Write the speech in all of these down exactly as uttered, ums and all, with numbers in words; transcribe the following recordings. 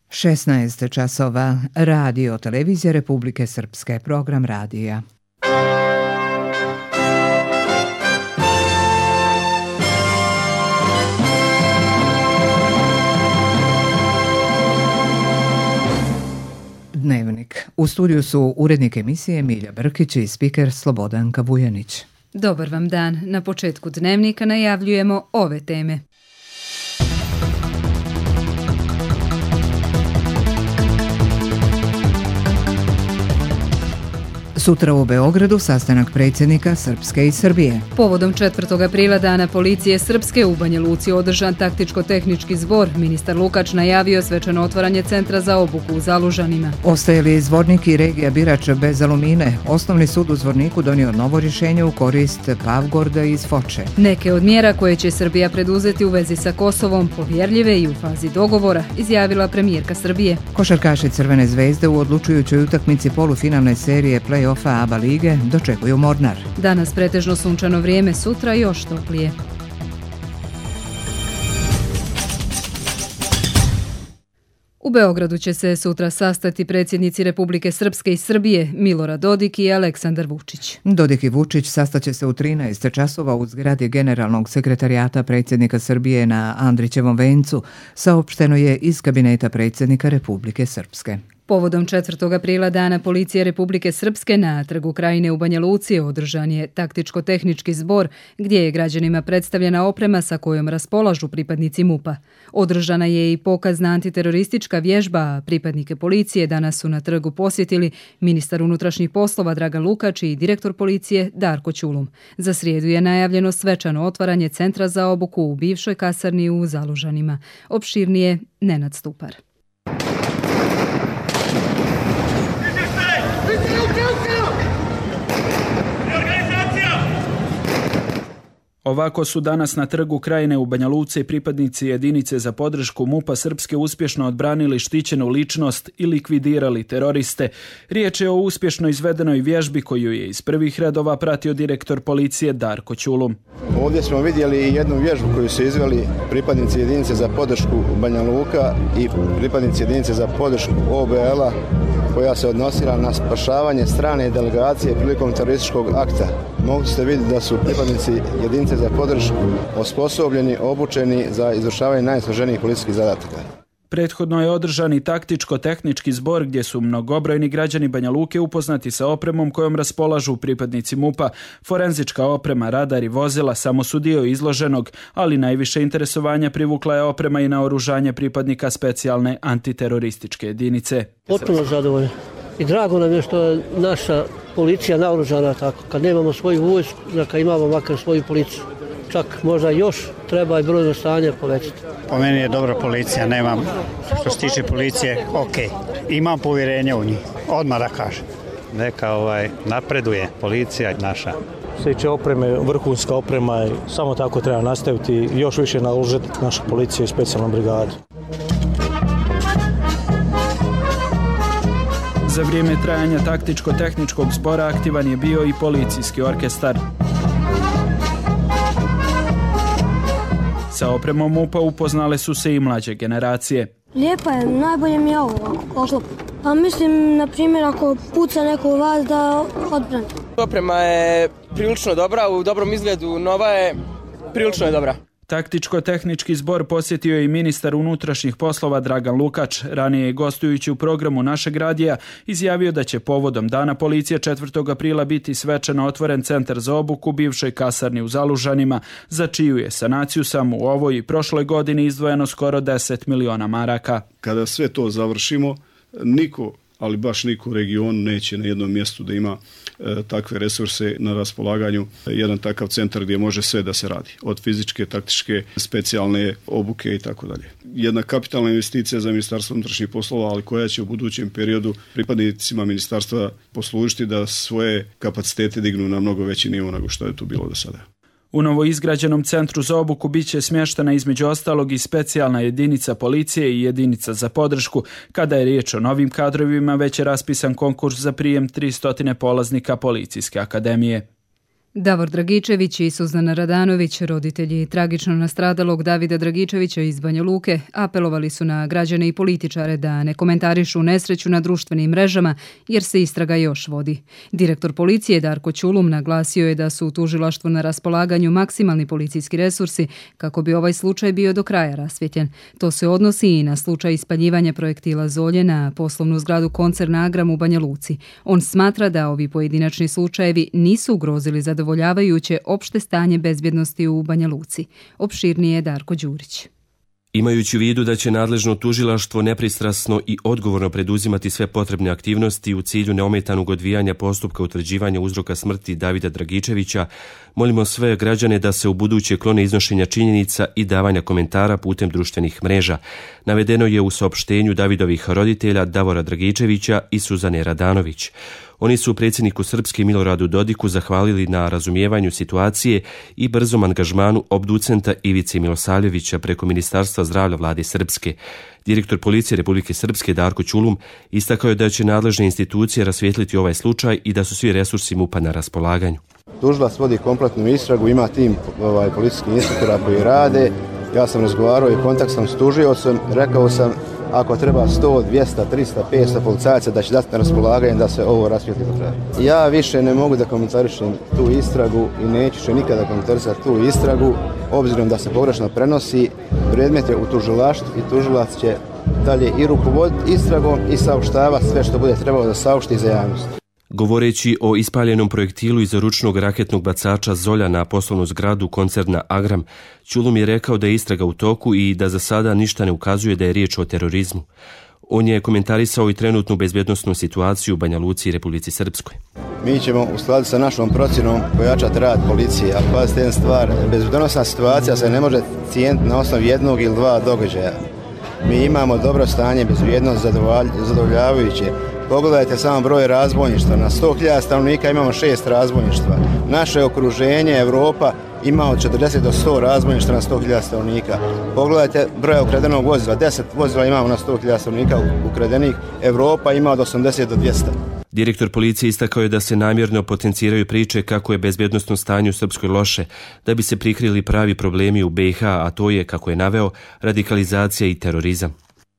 šesnaest časova, Radio Televizija Republike Srpske, program radija. Dnevnik. U studiju su urednik emisije Milja Brkić i spiker Slobodanka Vujanić. Dobar vam dan. Na početku dnevnika najavljujemo ove teme. Sutra u Beogradu sastanak predsjednika Srpske i Srbije. Povodom četvrtog aprila Dana policije Srpske u Banja Luci održan taktičko-tehnički zbor. Ministar Lukač najavio svečano otvaranje centra za obuku u Zalužanima. Ostaje li Zvornik i regija Birač bez Alumine? Osnovni sud u Zvorniku donio novo rješenje u korist Pavgorda iz Foče. Neke od mjera koje će Srbija preduzeti u vezi sa Kosovom povjerljive i u fazi dogovora, izjavila premijerka Srbije. Košarkaši Crvene zvezde u odlučujućoj utakmici polufinalne serije play ofa A B A lige dočekuju Mornar. Danas pretežno sunčano vrijeme, sutra još toplije. U Beogradu će se sutra sastati predsjednici Republike Srpske i Srbije Milorad Dodik i Aleksandar Vučić. Dodik i Vučić sastaće se u trinaest časova u zgradi Generalnog sekretarijata predsjednika Srbije na Andrićevom vencu, saopšteno je iz kabineta predsjednika Republike Srpske. Povodom četvrtog aprila Dana policije Republike Srpske na Trgu Krajine u Banja Luci održan je taktičko-tehnički zbor gdje je građanima predstavljena oprema sa kojom raspolažu pripadnici MUP-a. Održana je i pokazna antiteroristička vježba, a pripadnike policije danas su na trgu posjetili ministar unutrašnjih poslova Dragan Lukač i direktor policije Darko Ćulum. Za srijedu je najavljeno svečano otvaranje centra za obuku u bivšoj kasarni u Zalužanima. Opširnije Nenad Stupar. Ovako su danas na Trgu Krajine u Banja Luci pripadnici jedinice za podršku MUP-a Srpske uspješno odbranili štićenu ličnost i likvidirali teroriste. Riječ je o uspješno izvedenoj vježbi koju je iz prvih redova pratio direktor policije Darko Ćulum. Ovdje smo vidjeli jednu vježbu koju su izveli pripadnici jedinice za podršku Banja Luka i pripadnici jedinice za podršku O B L-a koja se odnosila na spašavanje strane delegacije prilikom terorističkog akta. Mogli ste vidjeti da su pripadnici jedinice za podršku osposobljeni, obučeni za izvršavanje najsloženijih policijskih zadataka. Prethodno je održan i taktičko-tehnički zbor gdje su mnogobrojni građani Banja Luke upoznati sa opremom kojom raspolažu pripadnici MUP-a. Forenzička oprema, radar i vozila samo su dio izloženog, ali najviše interesovanja privukla je oprema i naoružanje pripadnika specijalne antiterorističke jedinice. Potpuno zadovoljno. I drago nam je što je naša policija naoružana tako. Kad nemamo svoju vojsku, neka imamo makar svoju policiju. Čak možda još treba i brojno stanje povećati. Po meni je dobra policija, nemam što se tiče policije, ok. Imam povjerenja u njih, odmah da kažem. Neka ovaj, napreduje policija naša. Što se tiče opreme, vrhunska oprema, samo tako treba nastaviti i još više nalužiti našu policiju i specijalnu brigadu. Za vrijeme trajanja taktičko-tehničkog zbora aktivan je bio i policijski orkestar. Sa opremom MUP-a upoznale su se i mlađe generacije. Lijepa je, najbolje mi je ovo oklop. Pa mislim, na primjer, ako puca neko u vas da odbrani. Oprema je prilično dobra, u dobrom izgledu, nova je, prilično je dobra. Taktičko-tehnički zbor posjetio je i ministar unutrašnjih poslova Dragan Lukač. Ranije je gostujući u programu Našeg radija izjavio da će povodom Dana policije četvrtog aprila biti svečano otvoren centar za obuku u bivšoj kasarni u Zalužanima, za čiju je sanaciju samo u ovoj i prošloj godini izdvojeno skoro deset miliona maraka. Kada sve to završimo, niko, ali baš niko u regionu neće na jednom mjestu da ima e, takve resurse na raspolaganju, jedan takav centar gdje može sve da se radi, od fizičke, taktičke, specijalne obuke i tako dalje. Jedna kapitalna investicija za Ministarstvo unutrašnjih poslova, ali koja će u budućem periodu pripadnicima ministarstva poslužiti da svoje kapacitete dignu na mnogo veći nivo nego što je to bilo do sada. U novoizgrađenom centru za obuku bit će smještena između ostalog i specijalna jedinica policije i jedinica za podršku. Kada je riječ o novim kadrovima, već je raspisan konkurs za prijem tristotina polaznika Policijske akademije. Davor Dragičević i Suzana Radanović, roditelji tragično nastradalog Davida Dragičevića iz Banja Luke, apelovali su na građane i političare da ne komentarišu nesreću na društvenim mrežama jer se istraga još vodi. Direktor policije Darko Ćulum naglasio je da su u tužilaštvu na raspolaganju maksimalni policijski resursi kako bi ovaj slučaj bio do kraja rasvjetljen. To se odnosi i na slučaj ispaljivanja projektila Zolje na poslovnu zgradu Koncerna Agram u Banja Luci. On smatra da ovi pojedinačni slučajevi nisu ugrozili za zadovoljavajuće opšte stanje bezbjednosti u Banja Luci. Opširnije je Darko Đurić. Imajući u vidu da će nadležno tužilaštvo nepristrasno i odgovorno preduzimati sve potrebne aktivnosti u cilju neometanog odvijanja postupka utvrđivanja uzroka smrti Davida Dragičevića, molimo sve građane da se u buduće klone iznošenja činjenica i davanja komentara putem društvenih mreža. Navedeno je u saopštenju Davidovih roditelja Davora Dragičevića i Suzane Radanović. Oni su predsjedniku Srpske Miloradu Dodiku zahvalili na razumijevanju situacije i brzom angažmanu obducenta Ivice Milosavljevića preko Ministarstva zdravlja vlade Srpske. Direktor policije Republike Srpske Darko Ćulum istakao je da će nadležne institucije rasvijetliti ovaj slučaj i da su svi resursi MUP-a na raspolaganju. Tužilac vodi kompletnu istragu, ima tim ovaj, policijskih inspektora koji rade. Ja sam razgovarao i kontakt sam s tužiocem, rekao sam ako treba sto, dvjesto, tristo, petsto policajaca da će dati na raspolaganje da se ovo rasvijetli do kraja. Ja više ne mogu da komentarišem tu istragu i neću će nikada komentarisati tu istragu, obzirom da se pogrešno prenosi, predmet je u tužilaštvu i tužilac će dalje i rukovoditi istragom i saopštavati sve što bude trebalo da saopšti za javnost. Govoreći o ispaljenom projektilu iz ručnog raketnog bacača Zolja na poslovnu zgradu Koncerna Agram, Ćulum je rekao da je istraga u toku i da za sada ništa ne ukazuje da je riječ o terorizmu. On je komentarisao i trenutnu bezbjednosnu situaciju u Banja Luci i Republici Srpskoj. Mi ćemo u skladu sa našom procjenom pojačati rad policije, a pazite jedna stvar, bezbjednosna situacija se ne može cijeniti na osnovu jednog ili dva događaja. Mi imamo dobro stanje, bezbjednost zadovoljavajuće. Pogledajte samo broj razbojništva. Na sto hiljada stanovnika imamo šest razbojništva. Naše okruženje, Evropa, ima od četrdeset do sto razbojništva na sto hiljada stanovnika. Pogledajte broj ukradenog vozila. deset vozila imamo na sto hiljada stanovnika ukradenih. Evropa ima od osamdeset do dvjesto. Direktor policije istakao je da se namjerno potenciraju priče kako je bezbjednosno stanje u Srpskoj loše, da bi se prikrili pravi problemi u B i H, a to je, kako je naveo, radikalizacija i terorizam.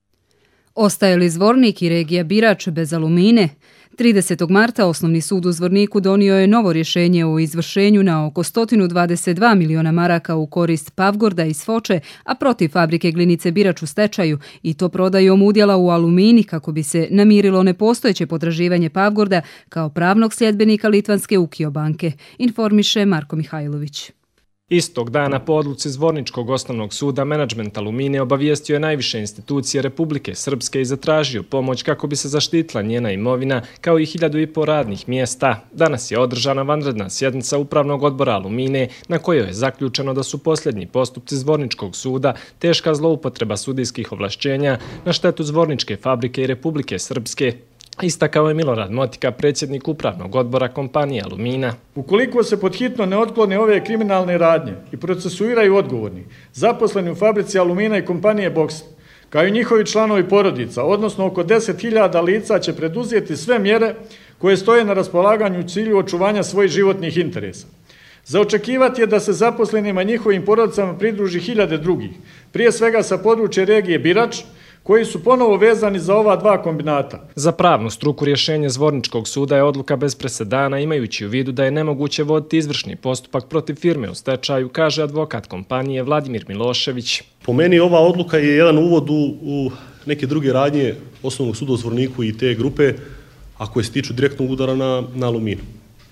Ostaje li Zvornik i regija Birač bez Alumine? tridesetog marta Osnovni sud u Zvorniku donio je novo rješenje o izvršenju na oko sto dvadeset dva miliona maraka u korist Pavgorda iz Foče, a protiv fabrike Glinice Birač u stečaju, i to prodajom udjela u Alumini kako bi se namirilo nepostojeće potraživanje Pavgorda kao pravnog sljedbenika litvanske Ukio banke, informiše Marko Mihajlović. Istog dana po odluci Zvorničkog osnovnog suda menadžment Alumine obavijestio je najviše institucije Republike Srpske i zatražio pomoć kako bi se zaštitila njena imovina kao i hiljadu i po radnih mjesta. Danas je održana vanredna sjednica Upravnog odbora Alumine na kojoj je zaključeno da su posljednji postupci Zvorničkog suda teška zloupotreba sudijskih ovlašćenja na štetu Zvorničke fabrike i Republike Srpske. Istakao je Milorad Motika, predsjednik Upravnog odbora kompanije Alumina. Ukoliko se podhitno ne otklone ove kriminalne radnje i procesuiraju odgovorni, zaposleni u fabrici Alumina i kompanije Boks, kao i njihovi članovi porodica, odnosno oko deset hiljada lica će preduzeti sve mjere koje stoje na raspolaganju u cilju očuvanja svojih životnih interesa. Za očekivati je da se zaposlenima i njihovim porodicama pridruži hiljade drugih, prije svega sa područja regije Birač, koji su ponovo vezani za ova dva kombinata. Za pravnu struku rješenje Zvorničkog suda je odluka bez presedana, imajući u vidu da je nemoguće voditi izvršni postupak protiv firme u stečaju, kaže advokat kompanije Vladimir Milošević. Po meni ova odluka je jedan uvod u, u neke druge radnje Osnovnog suda u Zvorniku i te grupe, a koje se tiču direktnog udara na, na Aluminu.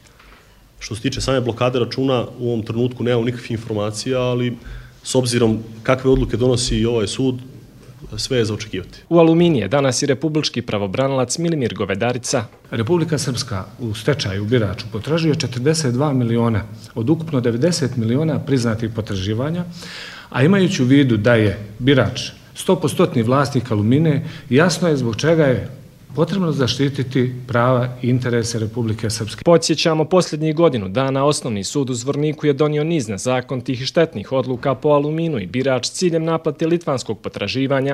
Što se tiče same blokade računa, u ovom trenutku nemamo nikakvih informacija, ali s obzirom kakve odluke donosi i ovaj sud, sve je za očekivati. U Alumini je danas i republički pravobranilac Milimir Govedarica. Republika Srpska u stečaju u Biraču potražuje četrdeset dva miliona od ukupno devedeset miliona priznatih potraživanja, a imajući u vidu da je Birač sto posto vlasnik Alumine, jasno je zbog čega je potrebno zaštititi prava i interese Republike Srpske. Podsjećamo, posljednjih godinu dana Osnovni sud u Zvorniku je donio niz nezakonitih i štetnih odluka po Aluminu i Birač s ciljem naplate litvanskog potraživanja,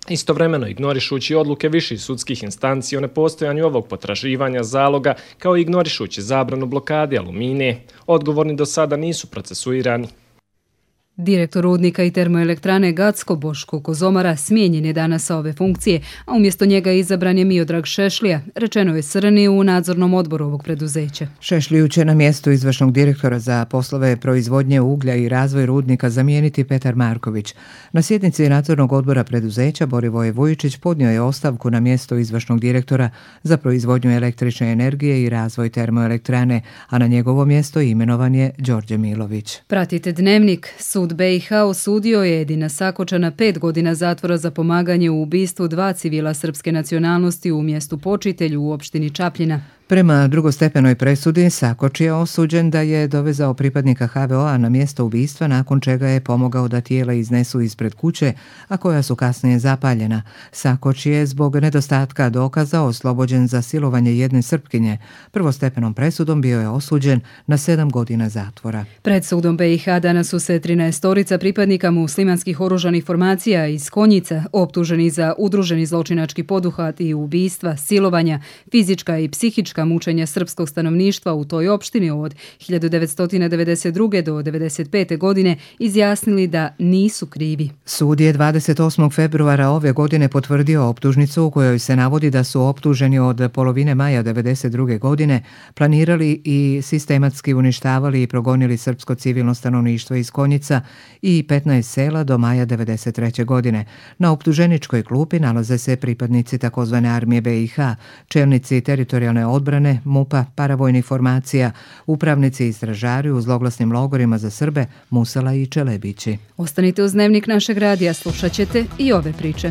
istovremeno ignorišući odluke viših sudskih instanci o nepostojanju ovog potraživanja zaloga, kao i ignorišući zabranu blokade Aluminije. Odgovorni do sada nisu procesuirani. Direktor rudnika i termoelektrane Gacko Boško Kozomara smijenjen je danas sa ove funkcije, a umjesto njega izabran je Miodrag Šešlija, rečeno je Srni u nadzornom odboru ovog preduzeća. Šešliju će na mjestu izvršnog direktora za poslove proizvodnje uglja i razvoj rudnika zamijeniti Petar Marković. Na sjednici nadzornog odbora preduzeća Borivoje Vujičić podnio je ostavku na mjesto izvršnog direktora za proizvodnju električne energije i razvoj termoelektrane, a na njegovo mjesto imenovan je Đorđe Milović. Pratite Dnevnik. Sud B i H osudio je Edina Sakoča na pet godina zatvora za pomaganje u ubistvu dva civila srpske nacionalnosti u mjestu Počitelju u opštini Čapljina. Prema drugostepenoj presudi, Sakoč je osuđen da je dovezao pripadnika H V O-a na mjesto ubistva, nakon čega je pomogao da tijela iznesu ispred kuće, a koja su kasnije zapaljena. Sakoč je zbog nedostatka dokaza oslobođen za silovanje jedne Srpkinje. Prvostepenom presudom bio je osuđen na sedam godina zatvora. Pred sudom B i H danas su se trinaestorica pripadnika muslimanskih oružanih formacija iz Konjica optuženi za udruženi zločinački poduhvat i ubistva, silovanja, fizička i psihička mučenja srpskog stanovništva u toj opštini od hiljadu devetsto devedeset druge do devedeset pete godine izjasnili da nisu krivi. Sud je dvadeset osmog februara ove godine potvrdio optužnicu u kojoj se navodi da su optuženi od polovine maja devedeset druge godine planirali i sistematski uništavali i progonili srpsko civilno stanovništvo iz Konjica i petnaest sela do maja devedeset treće godine. Na optuženičkoj klupi nalaze se pripadnici takozvane armije B i H, čelnici teritorijalne odbrane, MUP-a, paravojnih formacija, upravnici i stražari u zloglasnim logorima za Srbe, Musala i Čelebići. Ostanite uz Dnevnik našeg radija, slušat ćete i ove priče.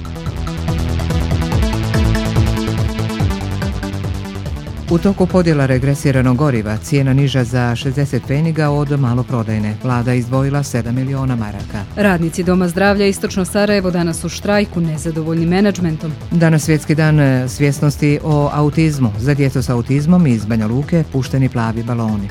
U toku podjela regresiranog goriva, cijena niža za šezdeset pfeniga od maloprodajne. Vlada izdvojila sedam miliona maraka. Radnici Doma zdravlja Istočno Sarajevo danas u štrajku nezadovoljni menadžmentom. Danas svjetski dan svjesnosti o autizmu. Za djecu s autizmom iz Banja Luke pušteni plavi baloni.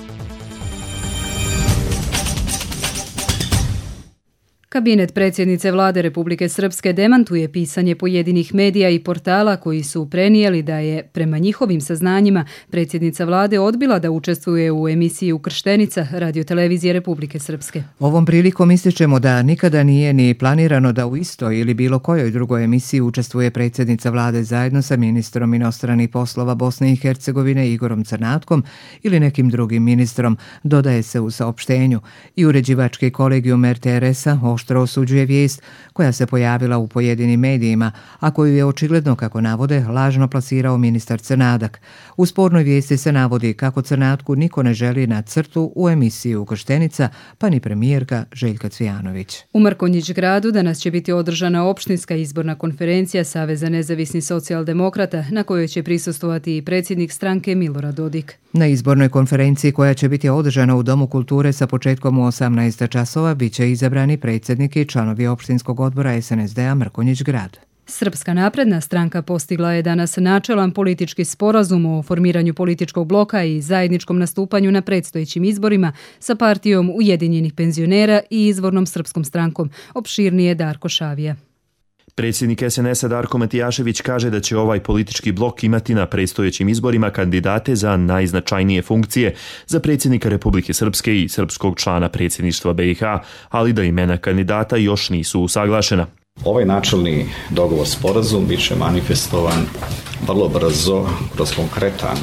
Kabinet predsjednice vlade Republike Srpske demantuje pisanje pojedinih medija i portala koji su prenijeli da je, prema njihovim saznanjima, predsjednica vlade odbila da učestvuje u emisiji Ukrštenica radiotelevizije Republike Srpske. Ovom prilikom ističemo da nikada nije ni planirano da u istoj ili bilo kojoj drugoj emisiji učestvuje predsjednica vlade zajedno sa ministrom inostranih poslova Bosne i Hercegovine Igorom Crnatkom ili nekim drugim ministrom, dodaje se u saopštenju. I uređivački kolegijum R T R S-a oštro osuđuje vijest koja se pojavila u pojedinim medijima, a koju je očigledno, kako navode, lažno plasirao ministar Crnadak. U spornoj vijesti se navodi kako Crnatku niko ne želi na crtu u emisiji Ukrštenica, pa ni premijerka Željka Cvijanović. U Mrkonjić gradu danas će biti održana opštinska izborna konferencija Saveza nezavisnih socijaldemokrata, na kojoj će prisustvovati i predsjednik stranke Milorad Dodik. Na izbornoj konferenciji, koja će biti održana u Domu kulture sa početkom u osamnaest časova, bit će izabrani predsjednik i članovi opštinskog odbora S N S D-a Mrkonjić grad. Srpska napredna stranka postigla je danas načelan politički sporazum o formiranju političkog bloka i zajedničkom nastupanju na predstojećim izborima sa partijom Ujedinjenih penzionera i izvornom srpskom strankom. Opširnije Darko Šavija. Predsjednik S N S-a Darko Matijašević kaže da će ovaj politički blok imati na predstojećim izborima kandidate za najznačajnije funkcije za predsjednika Republike Srpske i srpskog člana predsjedništva B i H, ali da imena kandidata još nisu usaglašena. Ovaj načelni dogovor sporazum bit će manifestovan vrlo brzo kroz konkretan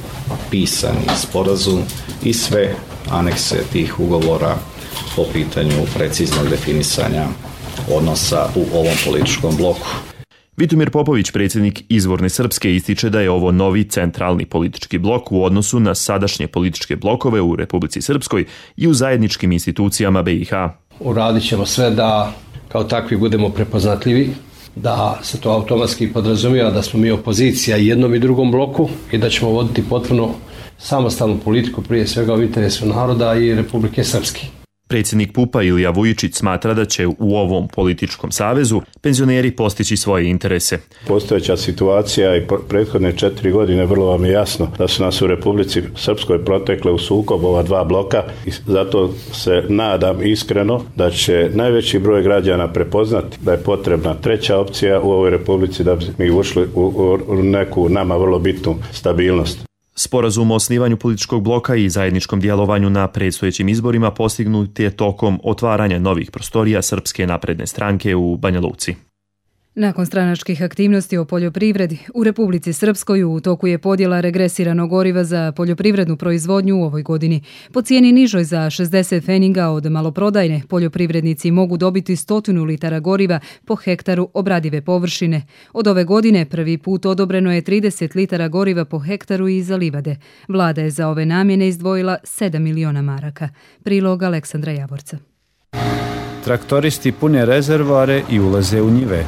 pisani sporazum i sve anekse tih ugovora po pitanju preciznog definisanja odnosa u ovom političkom bloku. Vitomir Popović, predsjednik izvorne Srpske, ističe da je ovo novi centralni politički blok u odnosu na sadašnje političke blokove u Republici Srpskoj i u zajedničkim institucijama B i H. Uradit ćemo sve da kao takvi budemo prepoznatljivi, da se to automatski podrazumijeva da smo mi opozicija jednom i drugom bloku i da ćemo voditi potpuno samostalnu politiku, prije svega u interesu naroda i Republike Srpske. Predsjednik Pupa Ilija Vujičić smatra da će u ovom političkom savezu penzioneri postići svoje interese. Postojeća situacija i prethodne četiri godine vrlo vam je jasno da su nas u Republici Srpskoj protekle u sukob ova dva bloka i zato se nadam iskreno da će najveći broj građana prepoznati da je potrebna treća opcija u ovoj Republici da bi mi ušli u, u neku nama vrlo bitnu stabilnost. Sporazum o osnivanju političkog bloka i zajedničkom djelovanju na predstojećim izborima postignut je tokom otvaranja novih prostorija Srpske napredne stranke u Banja Luci. Nakon stranačkih aktivnosti o poljoprivredi, u Republici Srpskoj u toku je podjela regresiranog goriva za poljoprivrednu proizvodnju u ovoj godini. Po cijeni nižoj za šezdeset feninga od maloprodajne, poljoprivrednici mogu dobiti sto litara goriva po hektaru obradive površine. Od ove godine prvi put odobreno je trideset litara goriva po hektaru i za livade. Vlada je za ove namjene izdvojila sedam miliona maraka. Prilog Aleksandra Javorca. Traktoristi pune rezervoare i ulaze u njive.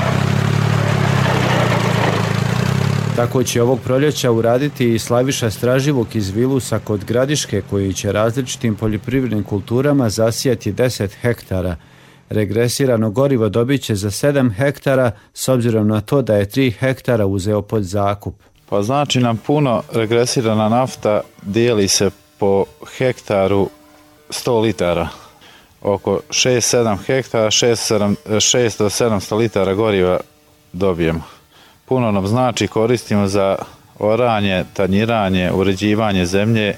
Tako će ovog proljeća uraditi i Slaviša Straživuk iz Vilusa kod Gradiške, koji će različitim poljoprivrednim kulturama zasijati deset hektara. Regresirano gorivo dobit će za sedam hektara s obzirom na to da je tri hektara uzeo pod zakup. Pa znači nam puno, regresirana nafta dijeli se po hektaru sto litara. Oko šest sedam hektara, šest do sedamsto litara goriva dobijemo. Puno nam znači, koristimo za oranje, tanjiranje, uređivanje zemlje.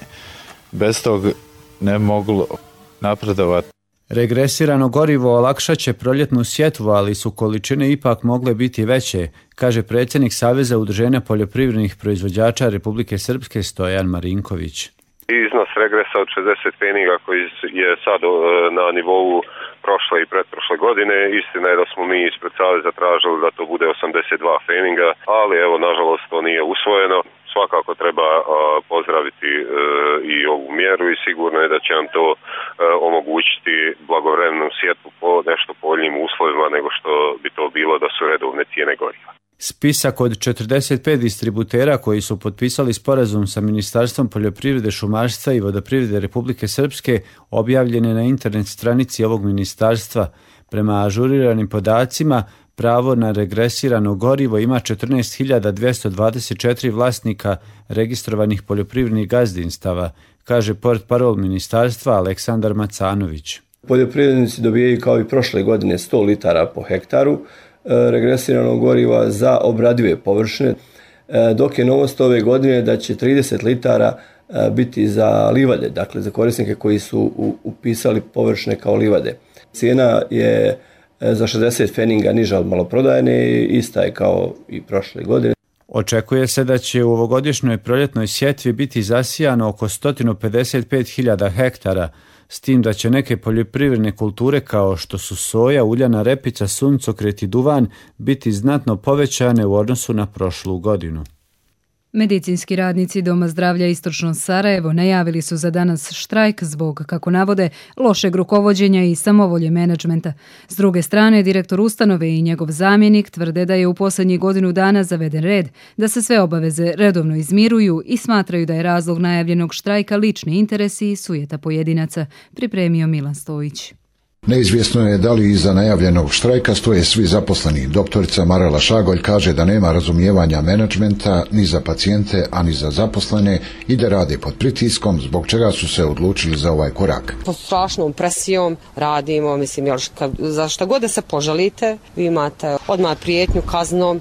Bez tog ne mogu napredovati. Regresirano gorivo olakšat će proljetnu sjetvu, ali su količine ipak mogle biti veće, kaže predsjednik Saveza udruženja poljoprivrednih proizvođača Republike Srpske Stojan Marinković. Iznos regresa od šezdeset feninga koji je sad na nivou prošle i pretprošle godine, istina je da smo mi ispred Saveza tražili da to bude osamdeset dva feninga, ali evo nažalost to nije usvojeno. Svakako treba a, pozdraviti e, i ovu mjeru i sigurno je da će nam to e, omogućiti blagovremenu sjetvu po nešto povoljnijim uslovima nego što bi to bilo da su redovne cijene goriva. Spisak od četrdeset pet distributera koji su potpisali sporazum sa Ministarstvom poljoprivrede, šumarstva i vodoprivrede Republike Srpske objavljen je na internet stranici ovog ministarstva. Prema ažuriranim podacima, pravo na regresirano gorivo ima četrnaest hiljada dvjesto dvadeset četiri vlasnika registrovanih poljoprivrednih gazdinstava, kaže portparol ministarstva Aleksandar Macanović. Poljoprivrednici dobijaju kao i prošle godine sto litara po hektaru regresiranog goriva za obradive površine, dok je novost ove godine da će trideset litara biti za livade, dakle za korisnike koji su upisali površine kao livade. Cijena je za šezdeset feninga niža od maloprodajne i ista je kao i prošle godine. Očekuje se da će u ovogodišnjoj proljetnoj sjetvi biti zasijano oko sto pedeset pet hiljada hektara, s tim da će neke poljoprivredne kulture kao što su soja, uljana repica, suncokret i duvan biti znatno povećane u odnosu na prošlu godinu. Medicinski radnici Doma zdravlja Istočno Sarajevo najavili su za danas štrajk zbog, kako navode, lošeg rukovođenja i samovolje menadžmenta. S druge strane, direktor ustanove i njegov zamjenik tvrde da je u posljednjih godinu dana zaveden red, da se sve obaveze redovno izmiruju i smatraju da je razlog najavljenog štrajka lični interesi i sujeta pojedinaca, pripremio Milan Stojić. Neizvjesno je da li iza najavljenog štrajka stoje svi zaposleni. Doktorica Marela Šagolj kaže da nema razumijevanja menadžmenta ni za pacijente, a ni za zaposlene i da rade pod pritiskom, zbog čega su se odlučili za ovaj korak. Pod strašnom presijom radimo, mislim, jel, kad, za šta god da se požalite, vi imate odmah prijetnju kaznom,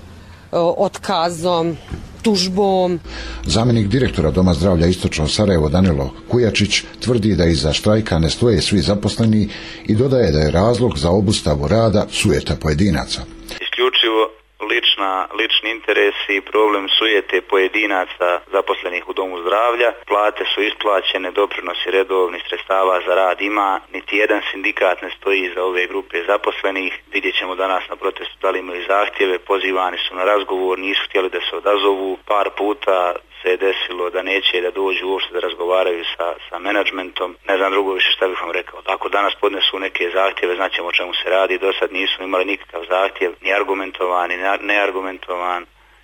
otkazom, tužbom. Zamjenik direktora Doma zdravlja Istočno Sarajevo Danilo Kujačić tvrdi da iza štrajka ne stoje svi zaposleni i dodaje da je razlog za obustavu rada sujeta pojedinaca. Isključivo lična, lični interesi i problem sujete pojedinaca zaposlenih u Domu zdravlja. Plate su isplaćene, doprinosi redovni, sredstava za rad ima. Niti jedan sindikat ne stoji za ove grupe zaposlenih. Vidjet ćemo danas na protestu da li imaju zahtjeve, pozivani su na razgovor, nisu htjeli da se odazovu. Par puta se je desilo da neće da dođu uopšte da razgovaraju sa, sa menadžmentom. Ne znam drugo više šta bih vam rekao. Ako danas podnesu neke zahtjeve, znaćemo o čemu se radi. Do sad nisu imali nikakav zahtjev, ni argumentovan, ni neargumentovan.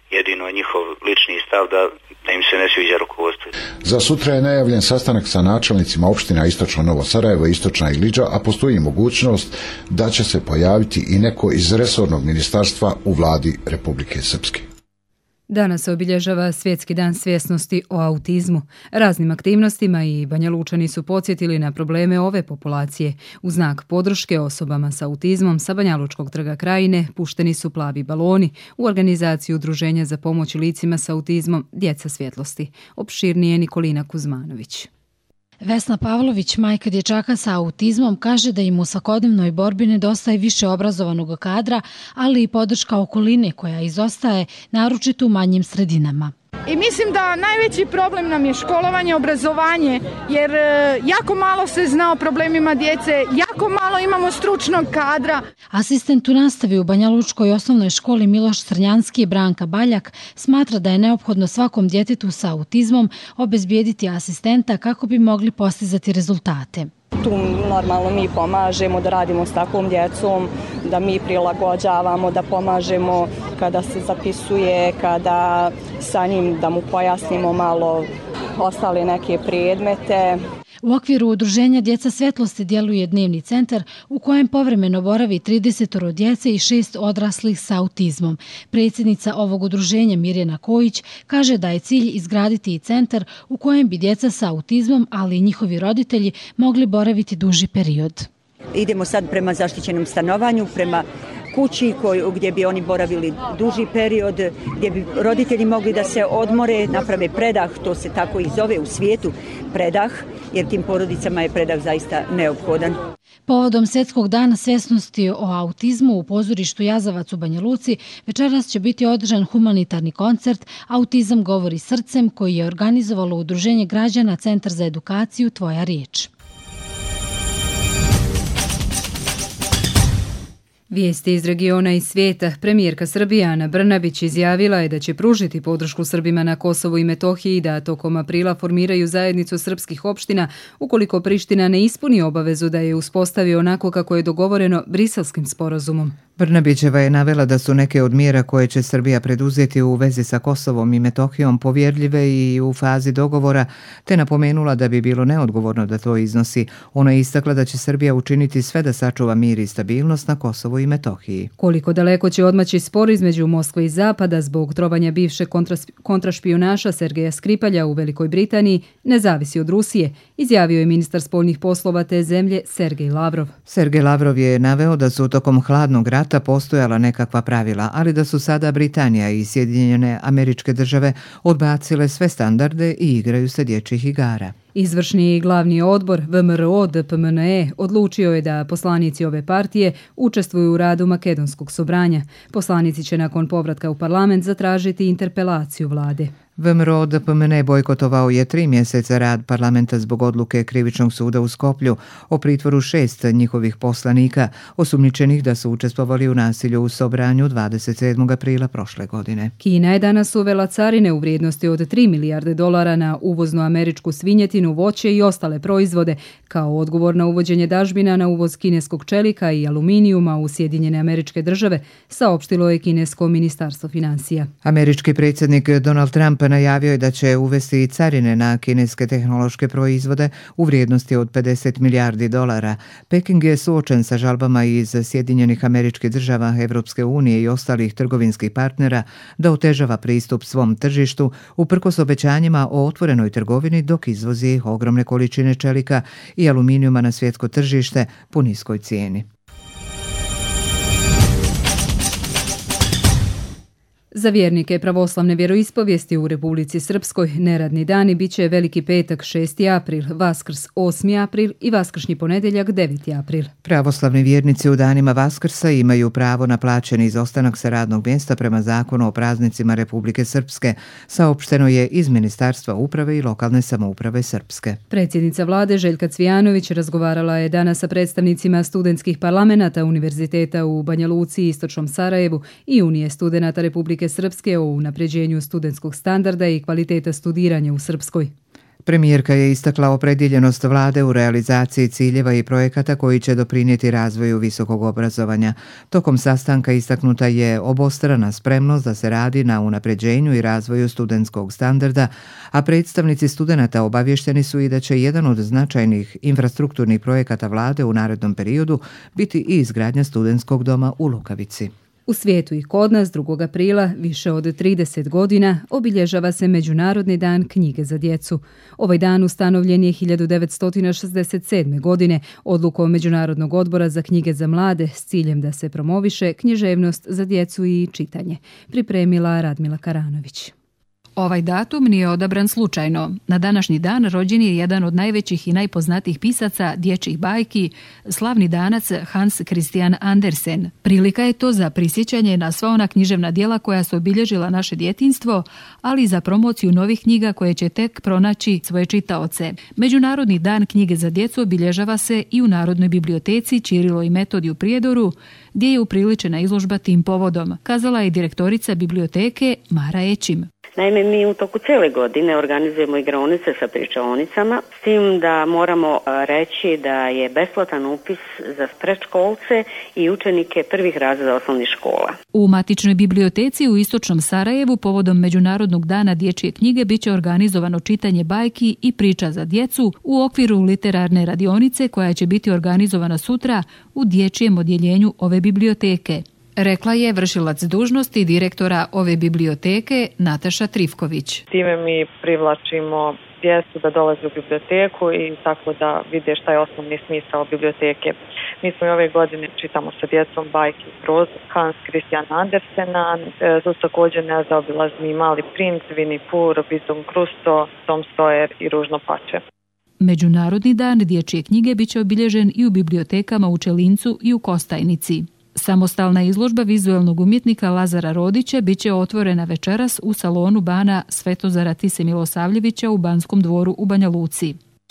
jedino njihov lični stav da, da im se ne sviđa rukovodstvo. Za sutra je najavljen sastanak sa načelnicima opština Istočno Novo Sarajevo i Istočna Iliđa, a postoji mogućnost da će se pojaviti i neko iz resornog ministarstva u vladi Republike Srpske. Danas se obilježava Svjetski dan svjesnosti o autizmu. Raznim aktivnostima i Banjalučani su podsjetili na probleme ove populacije. U znak podrške osobama sa autizmom sa Banjalučkog trga Krajine pušteni su plavi baloni u organizaciju Udruženja za pomoć licima sa autizmom Djeca svjetlosti. Opširnije Nikolina Kuzmanović. Vesna Pavlović, majka dječaka sa autizmom, kaže da im u svakodnevnoj borbi nedostaje više obrazovanog kadra, ali i podrška okoline koja izostaje, naročito u manjim sredinama. I mislim da najveći problem nam je školovanje, obrazovanje, jer jako malo se zna o problemima djece, jako malo imamo stručnog kadra. Asistent u nastavi u Banjalučkoj osnovnoj školi Miloš Crnjanski, Branka Baljak, smatra da je neophodno svakom djetetu sa autizmom obezbijediti asistenta kako bi mogli postizati rezultate. Tu normalno mi pomažemo da radimo s takvom djecom, da mi prilagođavamo, da pomažemo kada se zapisuje, kada sa njim da mu pojasnimo malo ostale neke predmete. U okviru Udruženja Djeca svjetlosti djeluje dnevni centar u kojem povremeno boravi trideset djece i šest odraslih sa autizmom. Predsjednica ovog udruženja Mirjana Kojić kaže da je cilj izgraditi i centar u kojem bi djeca sa autizmom, ali i njihovi roditelji mogli boraviti duži period. Idemo sad prema zaštićenom stanovanju, prema kući koju, gdje bi oni boravili duži period, gdje bi roditelji mogli da se odmore, naprave predah, to se tako i zove u svijetu, predah, jer tim porodicama je predah zaista neophodan. Povodom Svjetskog dana svjesnosti o autizmu u pozorištu Jazavac u Banja Luci večeras će biti održan humanitarni koncert Autizam govori srcem koji je organizovalo Udruženje građana Centar za edukaciju Tvoja riječ. Vijesti iz regiona i svijeta. Premijerka Srbije Ana Brnabić izjavila je da će pružiti podršku Srbima na Kosovu i Metohiji da tokom aprila formiraju zajednicu srpskih opština ukoliko Priština ne ispuni obavezu da je uspostavi onako kako je dogovoreno Briselskim sporazumom. Brnabićeva je navela da su neke od mjera koje će Srbija preduzeti u vezi sa Kosovom i Metohijom povjerljive i u fazi dogovora, te napomenula da bi bilo neodgovorno da to iznosi. Ona je istakla da će Srbija učiniti sve da sačuva mir i stabilnost na Kosovu i Metohiji. Koliko daleko će odmaći spor između Moskve i Zapada zbog trovanja bivše kontrašpijunaša Sergeja Skripalja u Velikoj Britaniji ne zavisi od Rusije, izjavio je ministar spoljnih poslova te zemlje Sergej Lavrov. Sergej Lavrov je naveo da su tokom hladnog rata postojala nekakva pravila, ali da su sada Britanija i Sjedinjene Američke Države odbacile sve standarde i igraju se dječjih igara. Izvršni i glavni odbor V M R O D P M N E odlučio je da poslanici ove partije učestvuju u radu Makedonskog sobranja. Poslanici će nakon povratka u parlament zatražiti interpelaciju vlade. V M R O D P M N E bojkotovao je tri mjeseca rad parlamenta zbog odluke Krivičnog suda u Skoplju o pritvoru šest njihovih poslanika, osumnjičenih da su učestvovali u nasilju u Sobranju dvadeset sedmog aprila prošle godine. Kina je danas uvela carine u vrijednosti od tri milijarde dolara na uvoznu američku svinjetinu, voće i ostale proizvode, kao odgovor na uvođenje dažbina na uvoz kineskog čelika i aluminijuma u Sjedinjene Američke Države, saopštilo je kinesko ministarstvo financija. Američki predsjednik Donald Trump najavio je da će uvesti i carine na kineske tehnološke proizvode u vrijednosti od pedeset milijardi dolara. Peking je suočen sa žalbama iz Sjedinjenih Američkih Država, Evropske unije i ostalih trgovinskih partnera da otežava pristup svom tržištu uprkos obećanjima o otvorenoj trgovini dok izvozi ogromne količine čelika i aluminijuma na svjetsko tržište po niskoj cijeni. Za vjernike pravoslavne vjeroispovijesti u Republici Srpskoj neradni dani bit će Veliki petak šesti april, Vaskrs osmi april i vaskršnji ponedjeljak deveti april. Pravoslavni vjernici u danima Vaskrsa imaju pravo na plaćeni izostanak sa radnog mjesta prema zakonu o praznicima Republike Srpske, saopšteno je iz Ministarstva uprave i lokalne samouprave Srpske. Predsjednica vlade Željka Cvijanović razgovarala je danas sa predstavnicima studentskih parlamenata Univerziteta u Banja Luci i Istočnom Sarajevu i Unije studenata Republike Srpske o unapređenju studentskog standarda i kvaliteta studiranja u Srpskoj. Premijerka je istakla opredjeljenost vlade u realizaciji ciljeva i projekata koji će doprinijeti razvoju visokog obrazovanja. Tokom sastanka istaknuta je obostrana spremnost da se radi na unapređenju i razvoju studentskog standarda, a predstavnici studenata obavješteni su i da će jedan od značajnih infrastrukturnih projekata vlade u narednom periodu biti i izgradnja studentskog doma u Lukavici. U svijetu i kod nas drugog aprila, više od trideset godina, obilježava se Međunarodni dan knjige za djecu. Ovaj dan ustanovljen je hiljadu devetsto šezdeset sedme. godine odlukom Međunarodnog odbora za knjige za mlade s ciljem da se promoviše književnost za djecu i čitanje. Pripremila Radmila Karanović. Ovaj datum nije odabran slučajno. Na današnji dan rođen je jedan od najvećih i najpoznatijih pisaca dječjih bajki, slavni danac Hans Christian Andersen. Prilika je to za prisjećanje na sva ona književna djela koja su obilježila naše djetinjstvo, ali i za promociju novih knjiga koje će tek pronaći svoje čitaoce. Međunarodni dan knjige za djecu obilježava se i u Narodnoj biblioteci Ćirilo i Metodij u Prijedoru, gdje je upriličena izložba tim povodom, kazala je direktorica biblioteke Mara Ećim. Naime, mi u toku cijele godine organizujemo igraonice sa pričaonicama, s tim da moramo reći da je besplatan upis za predškolce i učenike prvih razreda osnovnih škola. U matičnoj biblioteci u istočnom Sarajevu povodom Međunarodnog dana dječje knjige biće organizovano čitanje bajki i priča za djecu u okviru literarne radionice koja će biti organizovana sutra u dječjem odjeljenju ove biblioteke. Rekla je vršilac dužnosti direktora ove biblioteke Nataša Trifković. Time mi privlačimo djecu da dolaze u biblioteku i tako da vide šta je osnovni smisao biblioteke. Mi smo i ove godine čitamo sa djecom bajke i prozu Hans Christian Andersena, to su također nezaobilazni Mali princ, Winnie Pooh, Robinson Crusoe, Tom Sawyer i Ružno pače. Međunarodni dan dječje knjige biće obilježen i u bibliotekama u Čelincu i u Kostajnici. Samostalna izložba vizualnog umjetnika Lazara Rodića biće otvorena večeras u salonu bana Svetozara Tise Milosavljevića u Banskom dvoru u Banja Luci.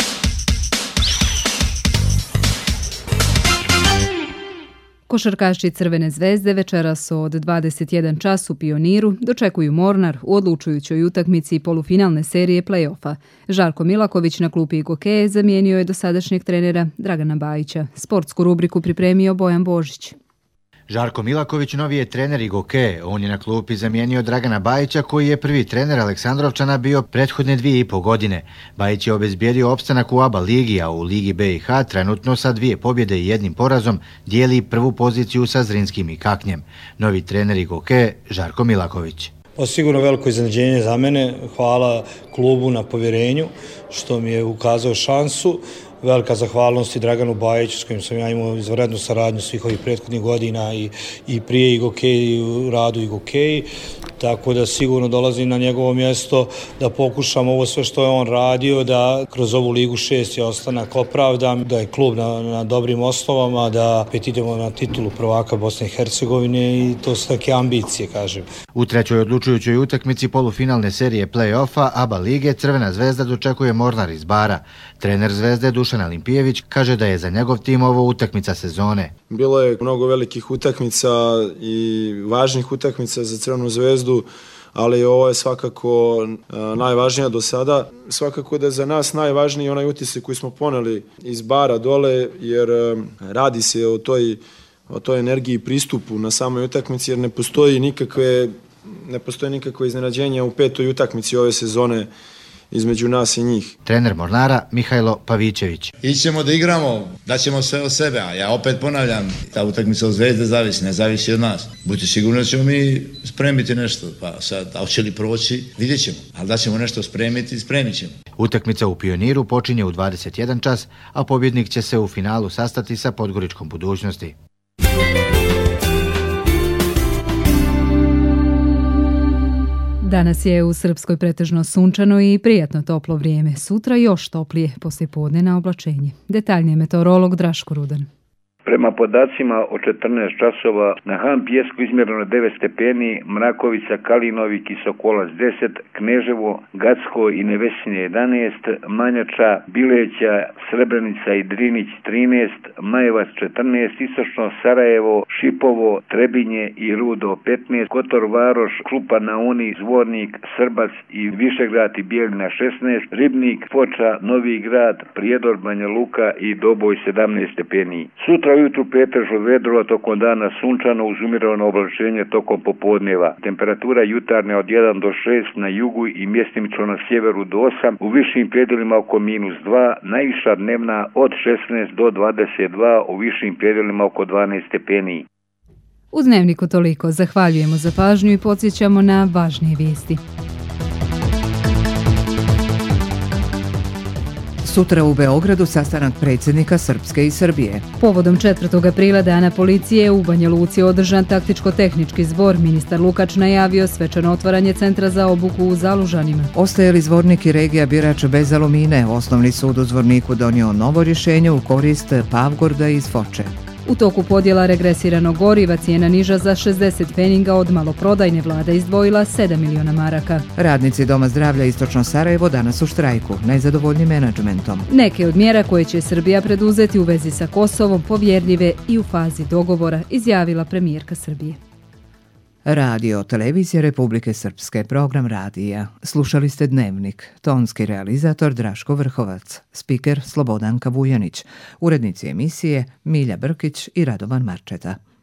Košarkaši Crvene zvezde večeras od dvadeset jedan čas u Pioniru dočekuju Mornar u odlučujućoj utakmici polufinalne serije play-offa. Žarko Milaković na klupi Gokeje zamijenio je dosadašnjeg trenera Dragana Bajića. Sportsku rubriku pripremio Bojan Božić. Žarko Milaković novi je trener Igoke. On je na klupi zamijenio Dragana Bajića koji je prvi trener Aleksandrovčana bio prethodne dvije i po godine. Bajić je obezbijedio opstanak u A B A ligi, a u Ligi B i H trenutno sa dvije pobjede i jednim porazom dijeli prvu poziciju sa Zrinskim i Kaknjem. Novi trener Igoke Žarko Milaković. Pa sigurno veliko iznenađenje za mene. Hvala klubu na povjerenju što mi je ukazao šansu. Velika zahvalnost i Draganu Bajiću s kojim sam ja imao izvanrednu saradnju svih ovih prethodnih godina i, i prije Igokeji i u radu Igokeji. Tako da sigurno dolazim na njegovo mjesto da pokušam ovo sve što je on radio, da kroz ovu Ligu šest je ostanak opravdam, da je klub na, na dobrim osnovama, da opet idemo na titulu prvaka Bosne i Hercegovine i to su neke ambicije, kažem. U trećoj odlučujućoj utakmici polufinalne serije play-offa A B A lige Crvena zvezda dočekuje Mornar iz Bara. Trener Zvezde Dušan Alimpijević kaže da je za njegov tim ovo utakmica sezone. Bilo je mnogo velikih utakmica i važnih utakmica za Crvenu zvezdu, ali ovo je svakako najvažnija do sada. Svakako da je za nas najvažniji onaj utisak koji smo poneli iz Bara dole, jer radi se o toj, o toj energiji i pristupu na samoj utakmici, jer ne postoji nikakve, ne postoji nikakve iznenađenja u petoj utakmici ove sezone između nas i njih. Trener Mornara Mihajlo Pavićević. Ićemo da igramo, daćemo sve od sebe, a ja opet ponavljam, ta utakmica od Zvezde zavisi, ne zavisi od nas. Budite sigurni da ćemo mi spremiti nešto, pa sad, a hoće li proći, vidjet ćemo, ali da ćemo nešto spremiti, spremit ćemo. Utakmica u Pioniru počinje u dvadeset jedan čas, a pobjednik će se u finalu sastati sa Podgoričkom Budućnosti. Danas je u Srpskoj pretežno sunčano i prijatno toplo vrijeme. Sutra još toplije, poslijepodne na oblačenje. Detaljnije meteorolog Draško Rudan. Prema podacima o četrnaest časova na Han Pijesku izmjereno devet stepeni, Mrakovica, Kalinovik i Sokolac deset, Kneževo, Gacko i Nevesinje jedanaest, Manjača, Bileća, Srebrenica i Drinić trinaest, Majevac četrnaest, Istočno Sarajevo, Šipovo, Trebinje i Rudo petnaest, Kotor Varoš, Krupa na Uni, Zvornik, Srbac i Višegrad i Bijeljina šesnaest, Ribnik, Foča, Novi Grad, Prijedor, Banja Luka i Doboj sedamnaest stepeni. Sutra ujutru pretežno vedro, tokom dana sunčano uz umirano oblačenje tokom popodneva. Temperatura jutarnja od jedan do šest na jugu i mjestimično na sjeveru do osam, u višim predjelima oko minus dva, najviša dnevna od šesnaest do dvadeset dva, u višim predjelima oko dvanaest stepeni. U Dnevniku toliko. Zahvaljujemo za pažnju i podsjećamo na važnije vijesti. Sutra u Beogradu sastanak predsjednika Srpske i Srbije. Povodom četvrtog aprila Dana policije u Banja Luci održan taktičko-tehnički zbor. Ministar Lukač najavio svečano otvaranje centra za obuku u Zalužanima. Ostaje li Zvornik i regija birač bez alumine? Osnovni sud u Zvorniku donio novo rješenje u korist Pavgorda iz Foče. U toku podjela regresiranog goriva cijena niža za šezdeset pfeninga, od maloprodajne vlada izdvojila sedam miliona maraka. Radnici Doma zdravlja Istočno Sarajevo danas u štrajku, nezadovoljni menadžmentom. Neke od mjera koje će Srbija preduzeti u vezi sa Kosovom povjerljive i u fazi dogovora, izjavila premijerka Srbije. Radio, televizija Republike Srpske, program radija. Slušali ste Dnevnik. Tonski realizator Draško Vrhovac. Spiker Slobodanka Vujanić. Urednici emisije Milja Brkić i Radovan Marčeta.